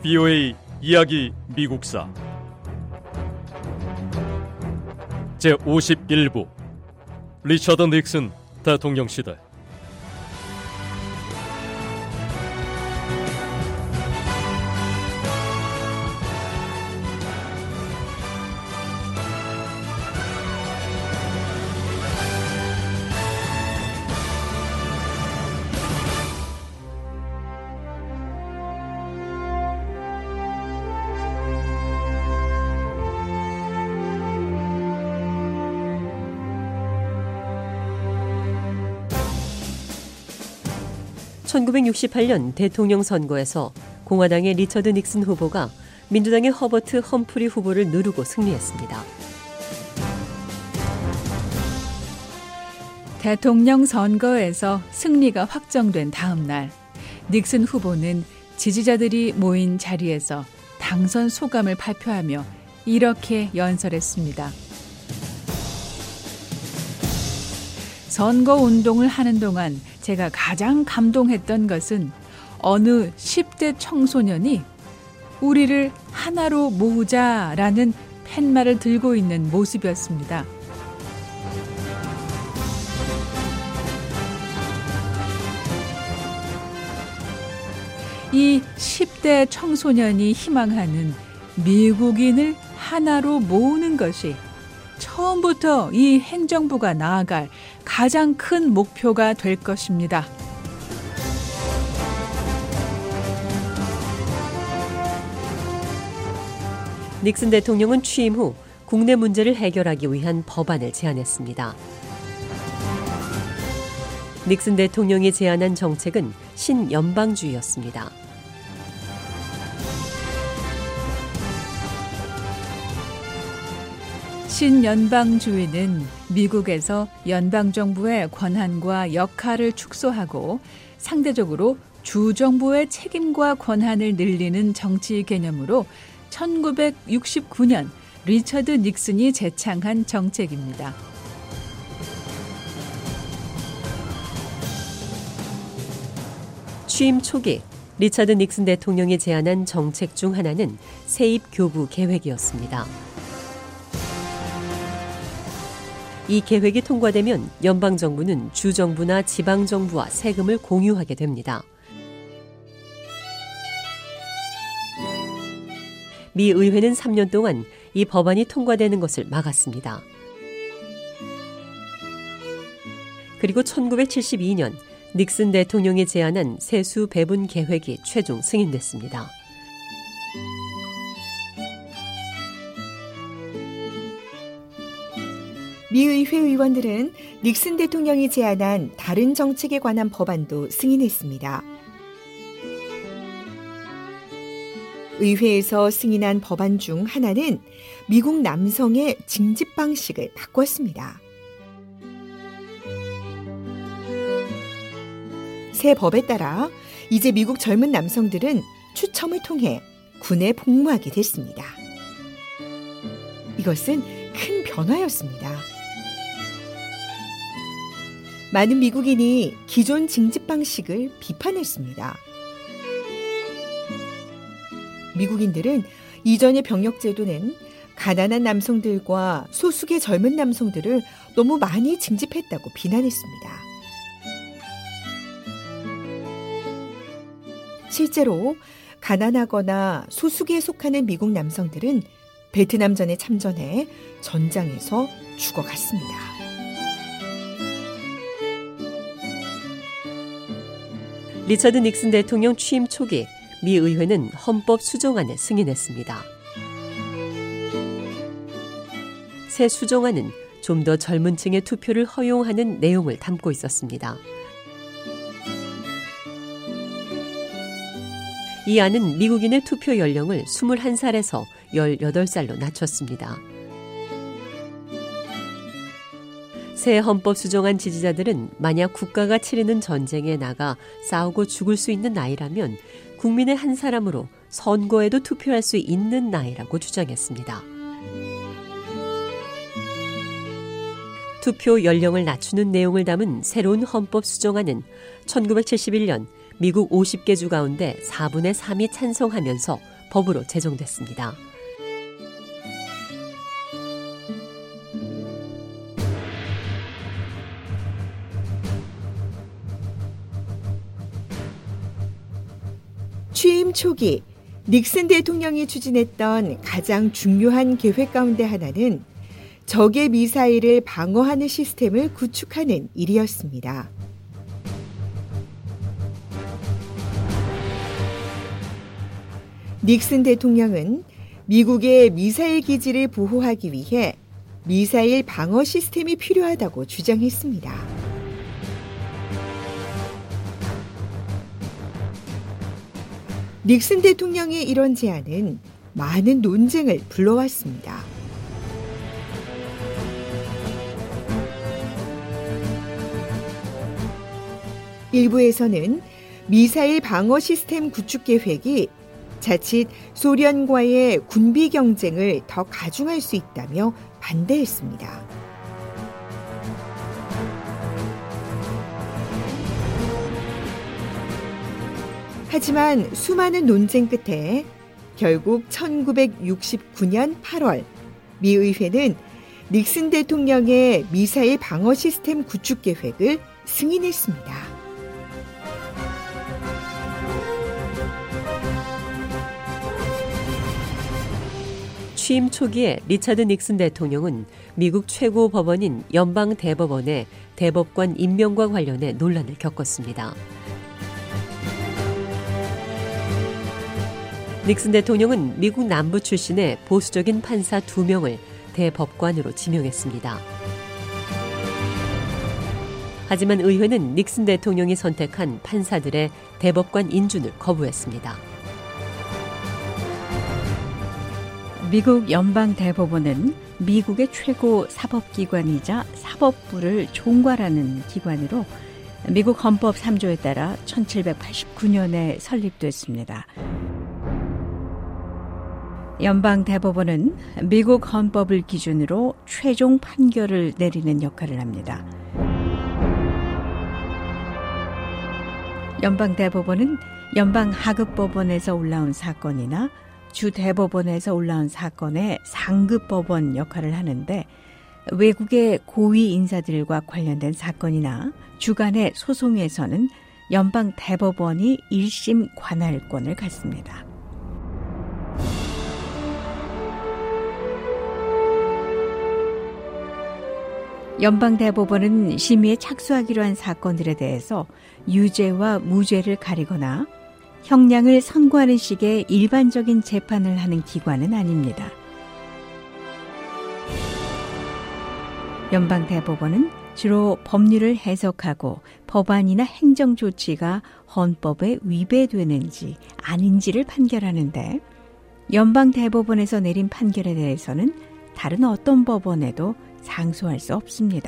BOA 이야기 미국사 제51부 리처드 닉슨 대통령 시대. (1968년) 대통령 선거에서 공화당의 리처드 닉슨 후보가 민주당의 허버트 험프리 후보를 누르고 승리했습니다. 대통령 선거에서 승리가 확정된 다음 날, 닉슨 후보는 지지자들이 모인 자리에서 당선 소감을 발표하며 이렇게 연설했습니다. 선거운동을 하는 동안 제가 가장 감동했던 것은 어느 10대 청소년이 우리를 하나로 모으자라는 팻말을 들고 있는 모습이었습니다. 이 10대 청소년이 희망하는 미국인을 하나로 모으는 것이 처음부터 이 행정부가 나아갈 가장 큰 목표가 될 것입니다. 닉슨 대통령은 취임 후 국내 문제를 해결하기 위한 법안을 제안했습니다. 닉슨 대통령이 제안한 정책은 신연방주의였습니다. 신연방주의는 미국에서 연방정부의 권한과 역할을 축소하고 상대적으로 주정부의 책임과 권한을 늘리는 정치 개념으로 1969년 리처드 닉슨이 제창한 정책입니다. 취임 초기 리처드 닉슨 대통령이 제안한 정책 중 하나는 세입교부 계획이었습니다. 이 계획이 통과되면 연방정부는 주정부나 지방정부와 세금을 공유하게 됩니다. 미 의회는 3년 동안 이 법안이 통과되는 것을 막았습니다. 그리고 1972년 닉슨 대통령이 제안한 세수 배분 계획이 최종 승인됐습니다. 미 의회 의원들은 닉슨 대통령이 제안한 다른 정책에 관한 법안도 승인했습니다. 의회에서 승인한 법안 중 하나는 미국 남성의 징집 방식을 바꿨습니다. 새 법에 따라 이제 미국 젊은 남성들은 추첨을 통해 군에 복무하게 됐습니다. 이것은 큰 변화였습니다. 많은 미국인이 기존 징집 방식을 비판했습니다. 미국인들은 이전의 병역 제도는 가난한 남성들과 소수의 젊은 남성들을 너무 많이 징집했다고 비난했습니다. 실제로 가난하거나 소수계에 속하는 미국 남성들은 베트남전에 참전해 전장에서 죽어갔습니다. 리처드 닉슨 대통령 취임 초기 미 의회는 헌법 수정안을 승인했습니다. 새 수정안은 좀 더 젊은 층의 투표를 허용하는 내용을 담고 있었습니다. 이 안은 미국인의 투표 연령을 21살에서 18살로 낮췄습니다. 새 헌법 수정안 지지자들은 만약 국가가 치르는 전쟁에 나가 싸우고 죽을 수 있는 나이라면 국민의 한 사람으로 선거에도 투표할 수 있는 나이라고 주장했습니다. 투표 연령을 낮추는 내용을 담은 새로운 헌법 수정안은 1971년 미국 50개 주 가운데 4분의 3이 찬성하면서 법으로 제정됐습니다. 취임 초기 닉슨 대통령이 추진했던 가장 중요한 계획 가운데 하나는 적의 미사일을 방어하는 시스템을 구축하는 일이었습니다. 닉슨 대통령은 미국의 미사일 기지를 보호하기 위해 미사일 방어 시스템이 필요하다고 주장했습니다. 닉슨 대통령의 이런 제안은 많은 논쟁을 불러왔습니다. 일부에서는 미사일 방어 시스템 구축 계획이 자칫 소련과의 군비 경쟁을 더 가중할 수 있다며 반대했습니다. 하지만 수많은 논쟁 끝에 결국 1969년 8월 미 의회는 닉슨 대통령의 미사일 방어 시스템 구축 계획을 승인했습니다. 취임 초기에 리차드 닉슨 대통령은 미국 최고 법원인 연방 대법원의 대법관 임명과 관련해 논란을 겪었습니다. 닉슨 대통령은 미국 남부 출신의 보수적인 판사 2명을 대법관으로 지명했습니다. 하지만 의회는 닉슨 대통령이 선택한 판사들의 대법관 인준을 거부했습니다. 미국 연방대법원은 미국의 최고 사법기관이자 사법부를 총괄하는 기관으로 미국 헌법 3조에 따라 1789년에 설립됐습니다. 연방대법원은 미국 헌법을 기준으로 최종 판결을 내리는 역할을 합니다. 연방대법원은 연방하급법원에서 올라온 사건이나 주대법원에서 올라온 사건의 상급법원 역할을 하는데 외국의 고위 인사들과 관련된 사건이나 주간의 소송에서는 연방대법원이 1심 관할권을 갖습니다. 연방대법원은 심의에 착수하기로 한 사건들에 대해서 유죄와 무죄를 가리거나 형량을 선고하는 식의 일반적인 재판을 하는 기관은 아닙니다. 연방대법원은 주로 법률을 해석하고 법안이나 행정조치가 헌법에 위배되는지 아닌지를 판결하는데 연방대법원에서 내린 판결에 대해서는 다른 어떤 법원에도 상소할 수 없습니다.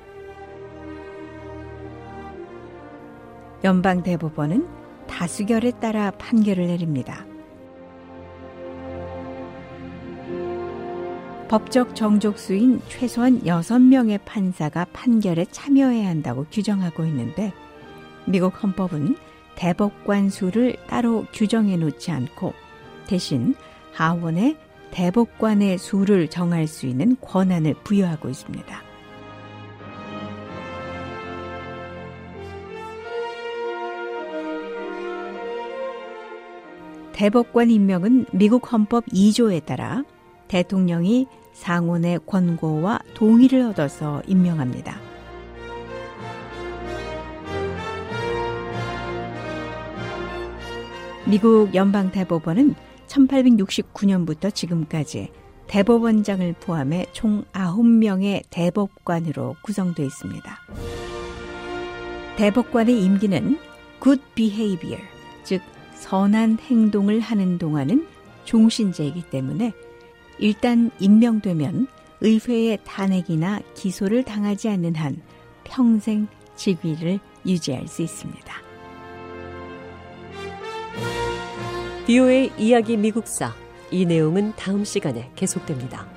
연방대법원은 다수결에 따라 판결을 내립니다. 법적 정족수인 최소한 6명의 판사가 판결에 참여해야 한다고 규정하고 있는데 미국 헌법은 대법관 수를 따로 규정해 놓지 않고 대신 하원에 대법관의 수를 정할 수 있는 권한을 부여하고 있습니다. 대법관 임명은 미국 헌법 2조에 따라 대통령이 상원의 권고와 동의를 얻어서 임명합니다. 미국 연방대법원은 1869년부터 지금까지 대법원장을 포함해 총 9명의 대법관으로 구성되어 있습니다. 대법관의 임기는 good behavior, 즉 선한 행동을 하는 동안은 종신제이기 때문에 일단 임명되면 의회의 탄핵이나 기소를 당하지 않는 한 평생 직위를 유지할 수 있습니다. BOA 이야기 미국사, 이 내용은 다음 시간에 계속됩니다.